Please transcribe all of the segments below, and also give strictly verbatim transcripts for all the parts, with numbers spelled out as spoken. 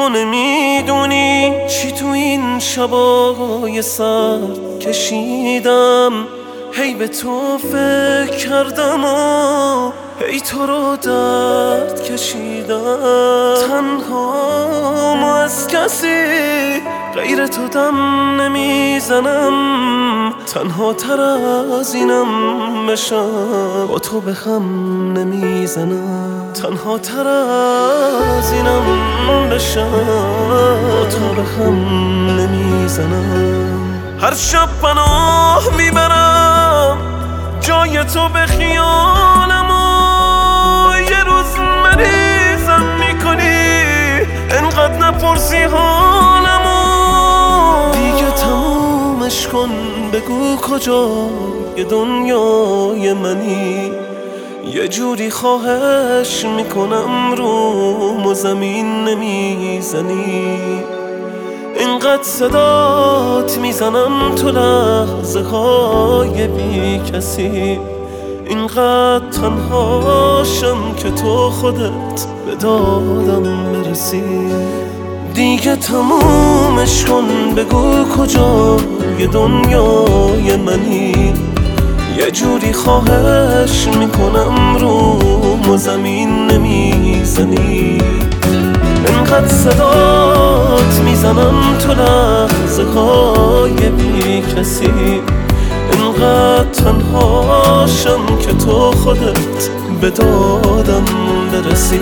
تو نمیدونی چی تو این شبای سرد کشیدم. هی به تو فکر کردم و هی تو رو درد کشیدم. تنها ما از کسی غیر تو دم نمیزنم. تنها تر از اینم بشم با تو به هم نمیزنم. تنها تر از اینم بشم با تو به هم نمیزنم. هر شب پناه میبرم جای تو به خیالم و یه روز مریضم میکنی انقدر نپرسی حالم و دیگه تمومش کن. بگو کجای دنیای منی، یه جوری خواهش میکنم روم و زمین نمیزنی. اینقدر صدات میزنم تو لحظه های بی کسی، اینقدر تنهاشم که تو خودت به دادم برسی. دیگه تمومش کن. بگو کجای دنیای منی، یه جوری خواهش میکنم روم و زمین نمیزنی. اینقدر صدات میزنم تو لحظه های بی کسی، اینقدر تنهاشم که تو خودت به دادم برسی.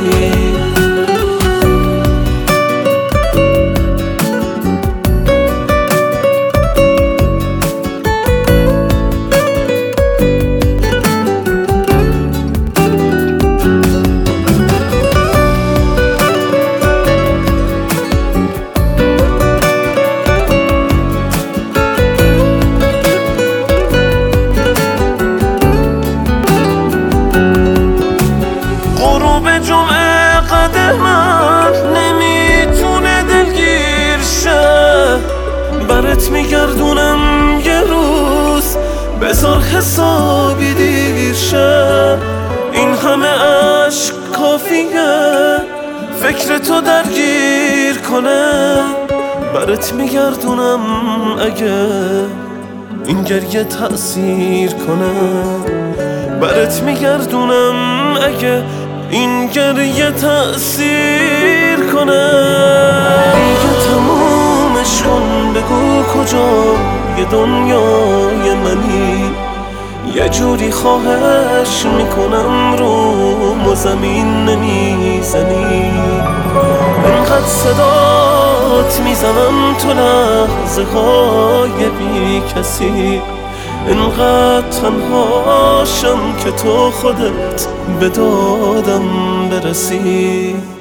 جمعه قدمم نمیتونه دلگیر شه، برات میگردونم یه روز بذار حسابی دیر شه. این همه عشق کافیه فکر تو درگیر کنه، برات میگردونم اگه این گریه تأثیر کنه. برات میگردونم اگه این گریه تأثیر کنه. دیگه تمومش کن. بگو کجای دنیای منی، یه جوری خواهش میکنم روم و زمین نمیزنی. اینقدر صدات میزنم تو لحظه های بی کسی، اینقدر تنهاشم که تو خودت به دادم برسی.